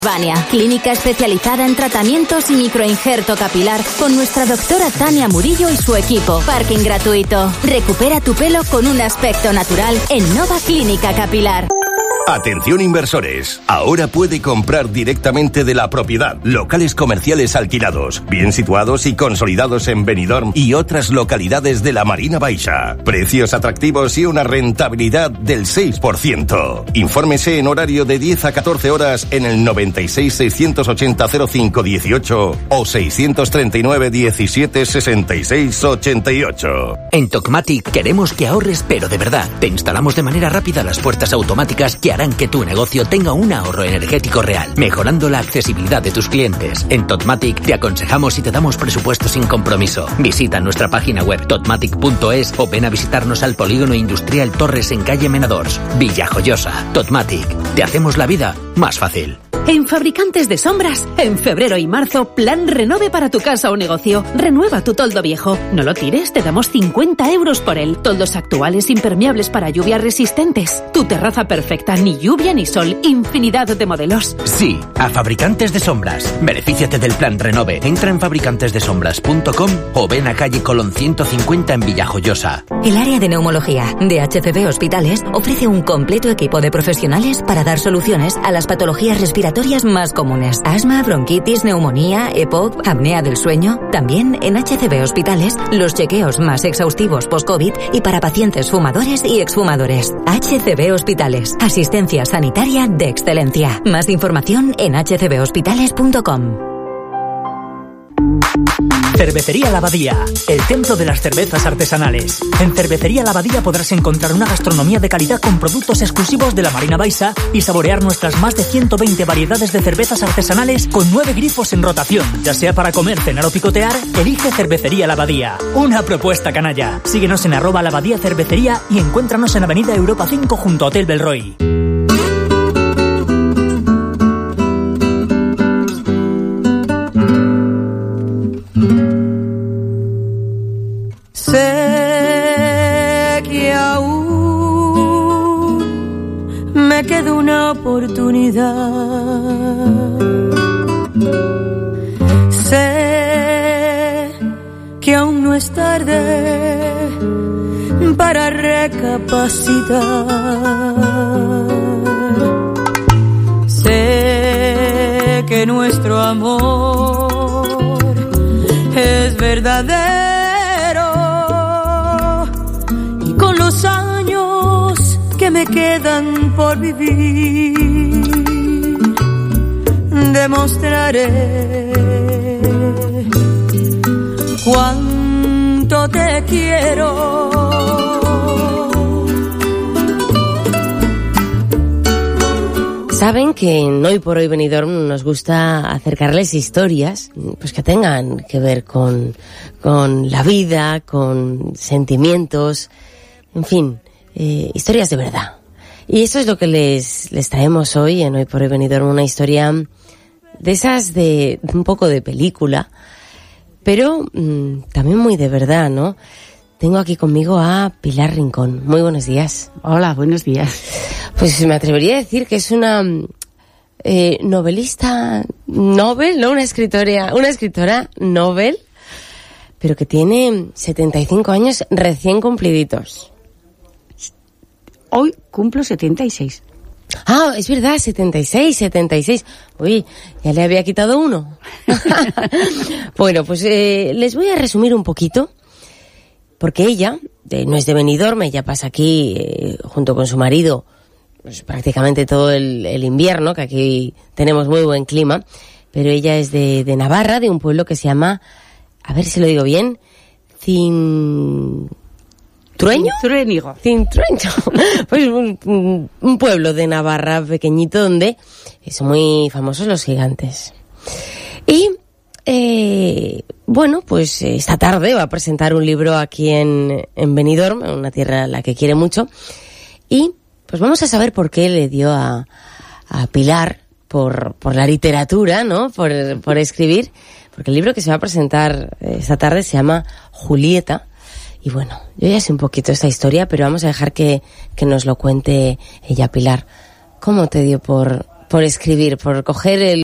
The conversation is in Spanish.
Vania, clínica especializada en tratamientos y microinjerto capilar con nuestra doctora Tania Murillo y su equipo. Parking gratuito. Recupera tu pelo con un aspecto natural en Nova Clínica Capilar. Atención inversores, ahora puede comprar directamente de la propiedad. Locales comerciales alquilados, bien situados y consolidados en Benidorm y otras localidades de la Marina Baixa. Precios atractivos y una rentabilidad del 6%. Infórmese en horario de 10 a 14 horas en el 96 680 05 18 o 639 17 66 88. En Tecmatic queremos que ahorres, pero de verdad. Te instalamos de manera rápida las puertas automáticas que harán que tu negocio tenga un ahorro energético real, mejorando la accesibilidad de tus clientes. En Tecmatic te aconsejamos y te damos presupuesto sin compromiso. Visita nuestra página web tecmatic.es o ven a visitarnos al Polígono Industrial Torres en calle Menadors, Villajoyosa. Tecmatic, te hacemos la vida más fácil. En Fabricantes de Sombras, en febrero y marzo, plan renove para tu casa o negocio. Renueva tu toldo viejo. No lo tires, te damos 50 euros por él. Toldos actuales impermeables para lluvias resistentes. Tu terraza perfecta, ni lluvia ni sol. Infinidad de modelos. Sí, a Fabricantes de Sombras. Benefíciate del plan renove. Entra en fabricantesdesombras.com o ven a calle Colón 150 en Villajoyosa. El área de neumología de HCB Hospitales ofrece un completo equipo de profesionales para dar soluciones a las patologías respiratorias más comunes: asma, bronquitis, neumonía, EPOC, apnea del sueño. También en HCB Hospitales, los chequeos más exhaustivos post-COVID y para pacientes fumadores y exfumadores. HCB Hospitales, asistencia sanitaria de excelencia. Más información en hcbhospitales.com. Cervecería La Abadía, el templo de las cervezas artesanales. En Cervecería La Abadía podrás encontrar una gastronomía de calidad con productos exclusivos de la Marina Baixa y saborear nuestras más de 120 variedades de cervezas artesanales con 9 grifos en rotación. Ya sea para comer, cenar o picotear, elige Cervecería La Abadía. Una propuesta canalla. Síguenos en @LaAbadía Cervecería y encuéntranos en Avenida Europa 5 junto a Hotel Belroy. Sé que aún me queda una oportunidad. Sé que aún no es tarde para recapacitar. Sé que nuestro amor es verdadero. Los años que me quedan por vivir, demostraré cuánto te quiero. Saben que en Hoy por Hoy Benidorm nos gusta acercarles historias pues que tengan que ver con la vida, con sentimientos. En fin, historias de verdad. Y eso es lo que les traemos hoy en Hoy por Hoy Benidorm, una historia de esas de un poco de película, pero también muy de verdad, ¿no? Tengo aquí conmigo a Pilar Rincón. Muy buenos días. Hola, buenos días. Pues me atrevería a decir que es una novelista, novel, ¿no? Una escritora novel, pero que tiene 75 años recién cumpliditos. Hoy cumplo 76. Ah, es verdad, 76. Uy, ya le había quitado uno. Bueno, pues les voy a resumir un poquito, porque ella no es de Benidorm, ella pasa aquí junto con su marido pues, prácticamente todo el invierno, que aquí tenemos muy buen clima, pero ella es de Navarra, de un pueblo que se llama, a ver si lo digo bien, Cintruénigo. Pues un pueblo de Navarra pequeñito donde son muy famosos los gigantes. Y bueno, pues esta tarde va a presentar un libro aquí en Benidorm, una tierra a la que quiere mucho. Y pues vamos a saber por qué le dio a Pilar por la literatura, ¿no? Por escribir, porque el libro que se va a presentar esta tarde se llama Julieta. Y bueno, yo ya sé un poquito esta historia, pero vamos a dejar que nos lo cuente ella, Pilar. ¿Cómo te dio por por escribir, por coger el